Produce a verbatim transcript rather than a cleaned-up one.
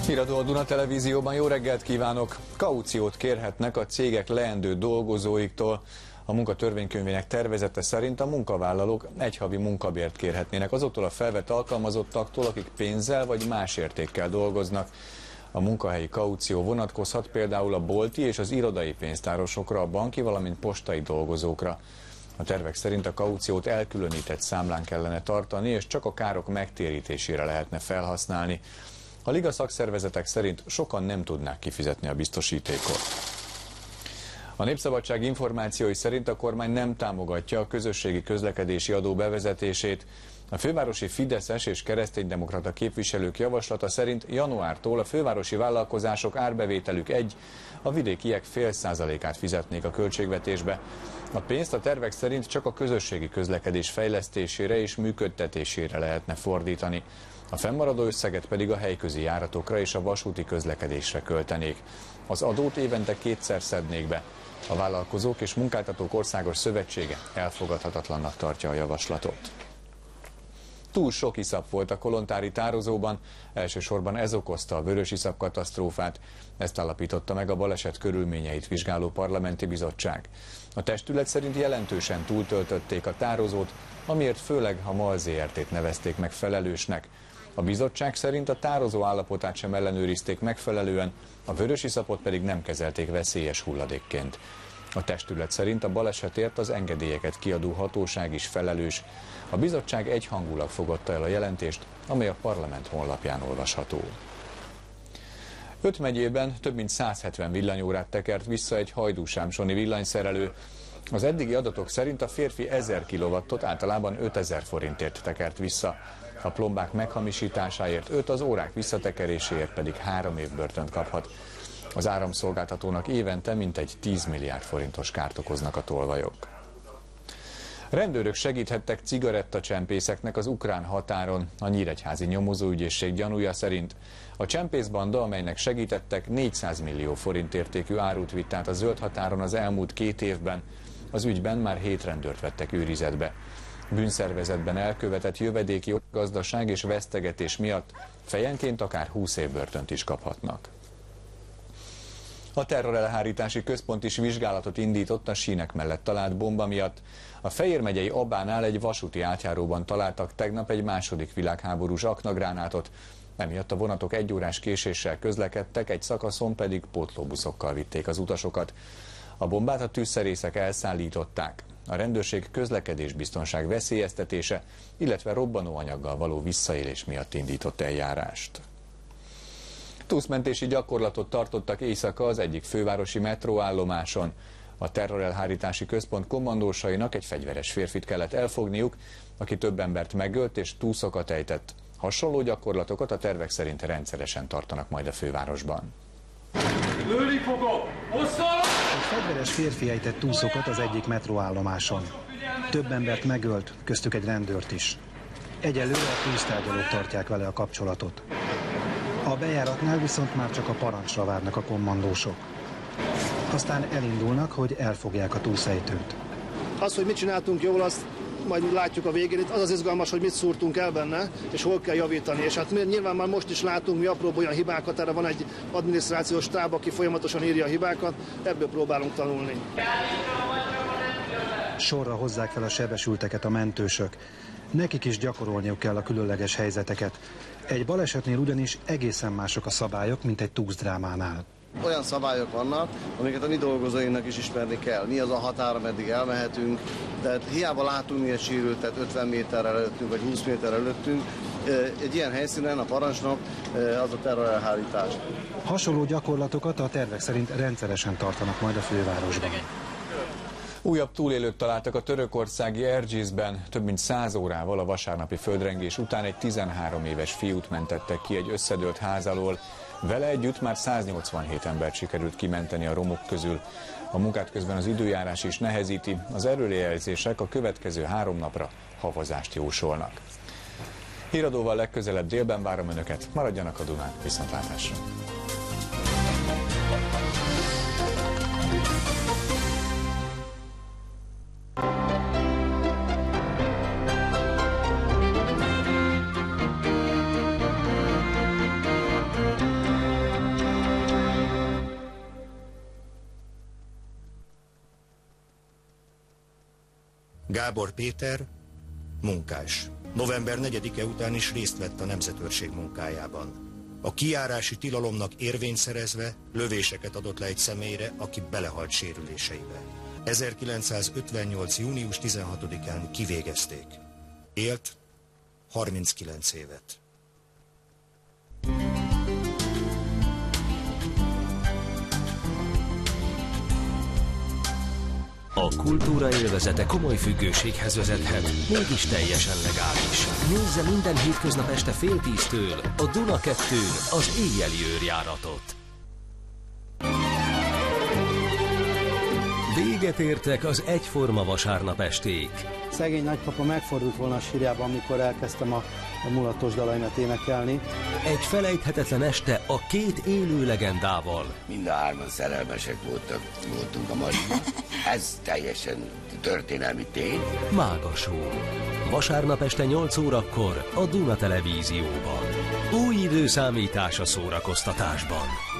Híradó a Duna Televízióban, jó reggelt kívánok! Kauciót kérhetnek a cégek leendő dolgozóiktól. A munkatörvénykönyvének tervezete szerint a munkavállalók egyhavi munkabért kérhetnének azoktól a felvett alkalmazottaktól, akik pénzzel vagy más értékkel dolgoznak. A munkahelyi kaució vonatkozhat például a bolti és az irodai pénztárosokra, a banki, valamint postai dolgozókra. A tervek szerint a kauciót elkülönített számlán kellene tartani, és csak a károk megtérítésére lehetne felhasználni. A liga szakszervezetek szerint sokan nem tudnák kifizetni a biztosítékot. A Népszabadság információi szerint a kormány nem támogatja a közösségi közlekedési adó bevezetését. A fővárosi fideszes és kereszténydemokrata képviselők javaslata szerint januártól a fővárosi vállalkozások árbevételük egy, a vidékiek fél százalékát fizetnék a költségvetésbe. A pénzt a tervek szerint csak a közösségi közlekedés fejlesztésére és működtetésére lehetne fordítani. A fennmaradó összeget pedig a helyközi járatokra és a vasúti közlekedésre költenék. Az adót évente kétszer szednék be. A Vállalkozók és Munkáltatók Országos Szövetsége elfogadhatatlannak tartja a javaslatot. Túl sok iszap volt a kolontári tározóban, elsősorban ez okozta a vörösiszap katasztrófát. Ezt állapította meg a baleset körülményeit vizsgáló parlamenti bizottság. A testület szerint jelentősen túltöltötték a tározót, amiért főleg a MAL Zé Er Té-t nevezték meg felelősnek. A bizottság szerint a tározó állapotát sem ellenőrizték megfelelően, a vörösiszapot pedig nem kezelték veszélyes hulladékként. A testület szerint a balesetért az engedélyeket kiadó hatóság is felelős. A bizottság egyhangulag fogadta el a jelentést, amely a parlament honlapján olvasható. Öt megyében több mint száz hetven villanyórát tekert vissza egy hajdúsámsoni villanyszerelő. Az eddigi adatok szerint a férfi ezer kilowattot általában ötezer forintért tekert vissza. A plombák meghamisításáért öt, az órák visszatekeréséért pedig három év börtönt kaphat. Az áramszolgáltatónak évente mintegy tíz milliárd forintos kárt okoznak a tolvajok. Rendőrök segíthettek cigarettacsempészeknek az ukrán határon. A nyíregyházi nyomozóügyészség gyanúja szerint a csempészbanda, amelynek segítettek, négyszáz millió forint értékű árut vitt át a zöld határon az elmúlt két évben. Az ügyben már hét rendőrt vettek őrizetbe. Bűnszervezetben elkövetett jövedéki gazdaság és vesztegetés miatt fejenként akár húsz év börtönt is kaphatnak. A terrorelhárítási központ is vizsgálatot indított a sínek mellett talált bomba miatt. A Fejér megyei Abánál egy vasúti átjáróban találtak tegnap egy második világháborús aknagránátot. Emiatt a vonatok egyórás késéssel közlekedtek, egy szakaszon pedig pótlóbuszokkal vitték az utasokat. A bombát a tűzszerészek elszállították. A rendőrség közlekedésbiztonság veszélyeztetése, illetve robbanóanyaggal való visszaélés miatt indított eljárást. Túszmentési gyakorlatot tartottak éjszaka az egyik fővárosi metróállomáson. A terrorelhárítási központ kommandósainak egy fegyveres férfit kellett elfogniuk, aki több embert megölt és túszokat ejtett. Hasonló gyakorlatokat a tervek szerint rendszeresen tartanak majd a fővárosban. Lőni fogok! Hosszal! Egy fegyveres férfi ejtett túszokat az egyik metróállomáson. Több embert megölt, köztük egy rendőrt is. Egyelőre a tűztárgyalók tartják vele a kapcsolatot. A bejáratnál viszont már csak a parancsra várnak a kommandósok. Aztán elindulnak, hogy elfogják a túszejtőt. Az, hogy mit csináltunk jól, azt majd látjuk a végén. Itt az az izgalmas, hogy mit szúrtunk el benne, és hol kell javítani. És hát nyilván már most is látunk mi apróbb olyan hibákat, erre van egy adminisztrációs stáb, aki folyamatosan írja a hibákat, ebből próbálunk tanulni. Sorra hozzák fel a sebesülteket a mentősök. Nekik is gyakorolniuk kell a különleges helyzeteket. Egy balesetnél ugyanis egészen mások a szabályok, mint egy túszdrámánál. Olyan szabályok vannak, amiket a mi dolgozóinknak is ismerni kell. Mi az a határ, ameddig elmehetünk. Tehát hiába látunk mi egy sérültet ötven méterrel előttünk, vagy húsz méterrel előttünk. Egy ilyen helyszínen a parancsnok az a terrorelhárítás. Hasonló gyakorlatokat a tervek szerint rendszeresen tartanak majd a fővárosban. Újabb túlélők találtak a törökországi Erciyesben. Több mint száz órával a vasárnapi földrengés után egy tizenhárom éves fiút mentettek ki egy összedőlt ház alól. Vele együtt már száznyolcvanhét embert sikerült kimenteni a romok közül. A munkát közben az időjárás is nehezíti, az előrejelzések a következő három napra havazást jósolnak. Híradóval legközelebb délben várom Önöket, maradjanak a Dunán, viszontlátásra! Gábor Péter, munkás. november negyedike után is részt vett a nemzetőrség munkájában. A kijárási tilalomnak érvényt szerezve lövéseket adott le egy személyre, aki belehalt sérüléseibe. ezerkilencszázötvennyolc. június tizenhatodikán kivégezték. Élt harminckilenc évet. A kultúra élvezete komoly függőséghez vezethet, mégis teljesen legális. Nézze minden hétköznap este fél tíztől a Duna kettőn az éjjeli őrjáratot. Véget értek az egyforma vasárnap esték. Szegény nagypapa megfordult volna a sírjában, amikor elkezdtem a, a mulatos dalaimat énekelni. Egy felejthetetlen este a két élő legendával. Mind a hárman szerelmesek voltak, voltunk a Mariban. Ez teljesen történelmi tény. Mága Show. Vasárnap este nyolc órakor a Duna Televízióban. Új időszámítás a szórakoztatásban.